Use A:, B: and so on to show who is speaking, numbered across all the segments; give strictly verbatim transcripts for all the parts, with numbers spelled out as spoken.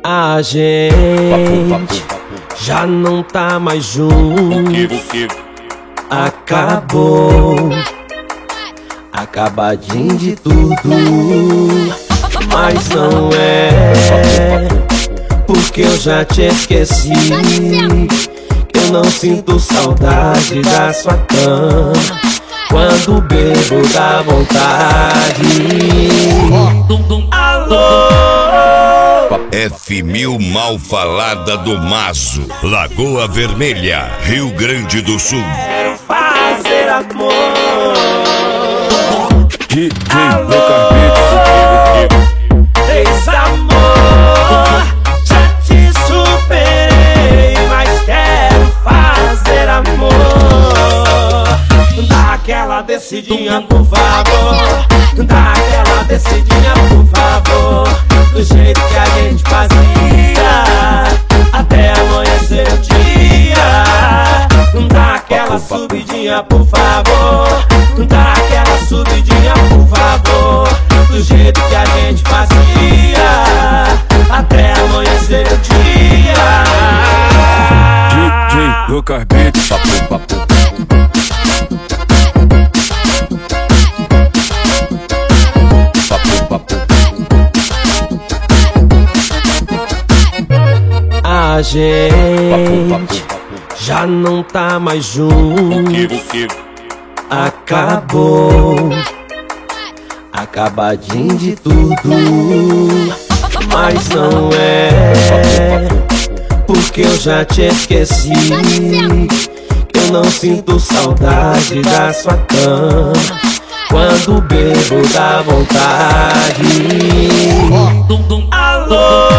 A: A gente já não tá mais junto. Acabou, acabadinho de tudo. Mas não é porque eu já te esqueci. Eu não sinto saudade da sua cama. Quando bebo dá vontade. Alô,
B: F mil Mal Falada do Mazo, Lagoa Vermelha, Rio Grande do Sul.
A: quero fazer amor.
C: D J
A: Alô, ex-amor, já te superei, mas quero fazer amor. Dá aquela descidinha, por favor. Dá aquela descidinha, por favor. Do jeito que a gente fazia, até amanhecer o dia. Dá aquela subidinha, por favor. Dá aquela subidinha, por favor. Do jeito que a gente fazia, até amanhecer o dia.
C: D J Lucas Beats, papo, papo.
A: A gente já não tá mais junto. Acabou, acabadinho de tudo. Mas não é porque eu já te esqueci. Eu não sinto saudade da sua cama. Quando bebo dá vontade. Alô,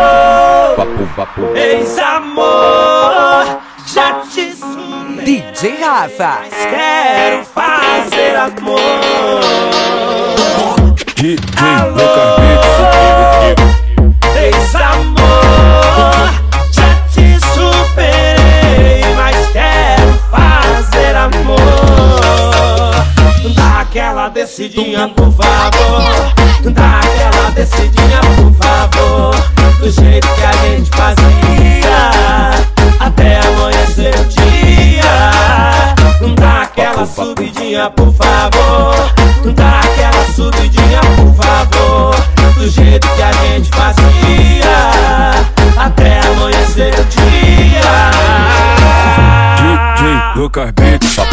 A: ex-amor, já te superei,
D: D J Rafa,
A: mas quero fazer amor.
C: D J Lucas Beats,
A: ex-amor, já te superei, mas quero fazer amor. Dá aquela descidinha, por favor. Dá aquela descidinha, por favor. Do jeito que a gente fazia, até amanhecer o dia. Dá aquela subidinha, por favor. Dá aquela subidinha, por favor. Do jeito que a gente fazia, até amanhecer o dia.
C: D J Lucas Beats.